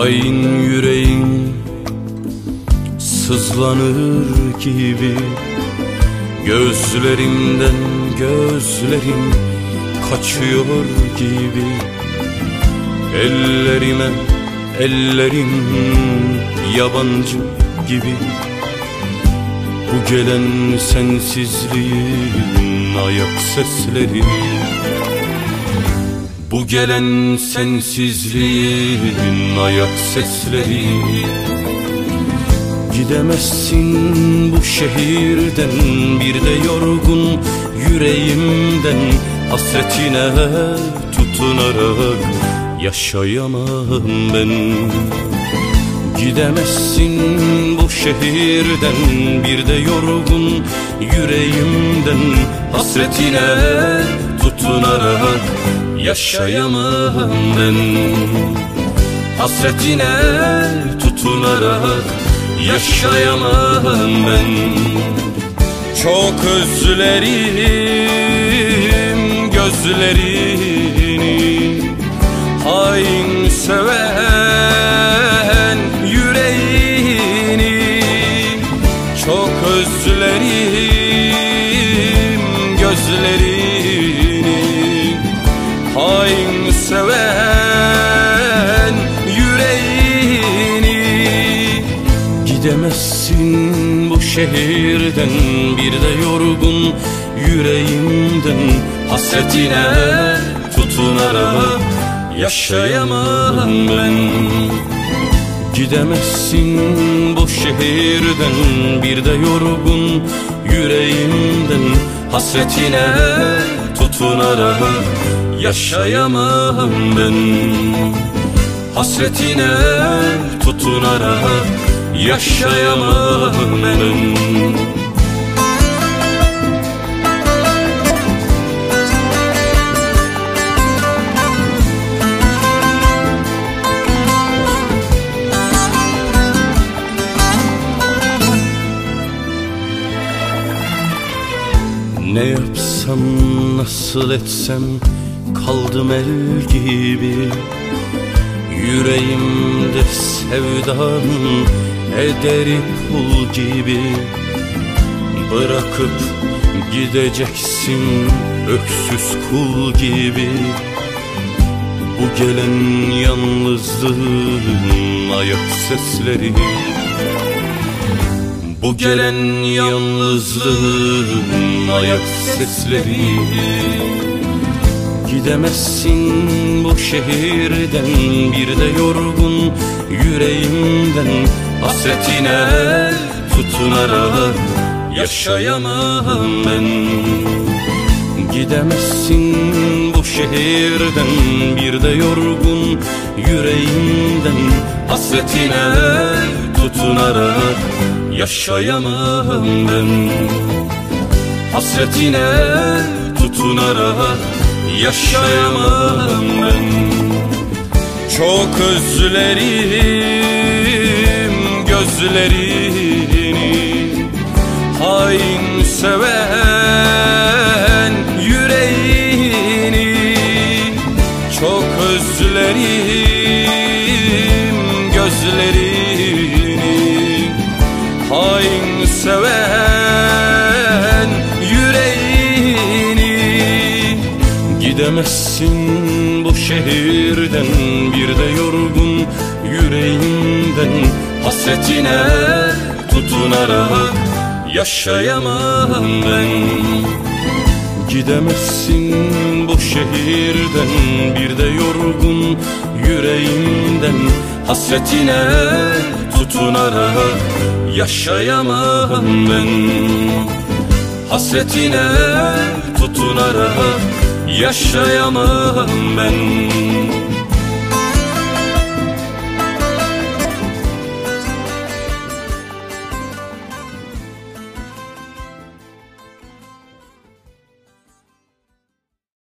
Hain yüreğim sızlanır gibi, gözlerimden gözlerim kaçıyor gibi. Ellerime ellerim yabancı gibi. Bu gelen sensizliğin ayak sesleri, bu gelen sensizliğin ayak sesleri. Gidemezsin bu şehirden, bir de yorgun yüreğimden hasretine tutunarak yaşayamam ben. Gidemezsin bu şehirden, bir de yorgun yüreğimden hasretine tutunarak yaşayamam ben. Hasretine tutunarak yaşayamam ben. Çok özlerim gözlerini, hain seven yüreğini. Çok özlerim gözlerini, hain seven yüreğini. Gidemezsin bu şehirden, bir de yorgun yüreğimden hasretine tutunarak yaşayamam ben. Gidemezsin bu şehirden, bir de yorgun yüreğimden hasretine tutunarak yaşayamam ben. Hasretine tutunarak yaşayamam ben. Ne yapsam, nasıl etsem kaldım el gibi. Yüreğimde sevdan ederi pul gibi. Bırakıp gideceksin öksüz kul gibi. Bu gelen yalnızlığın ayak sesleri, bu gelen yalnızlığın ayak sesleri. Gidemezsin bu şehirden, bir de yorgun yüreğimden hasretine tutunarak yaşayamam ben. Gidemezsin bu şehirden, bir de yorgun yüreğimden hasretine tutunarak yaşayamam ben. Hasretine tutunarak yaşayamam ben. Çok özlerim gözlerini, hain seven yüreğini. Çok özlerim gözlerini, hain seven yüreğini. Gidemezsin bu şehirden, bir de yorgun yüreğimden hasretine tutunarak yaşayamam ben. Gidemezsin bu şehirden, bir de yorgun yüreğimden hasretine tutunarak yaşayamam ben. Hasretine tutunarak yaşayamam ben.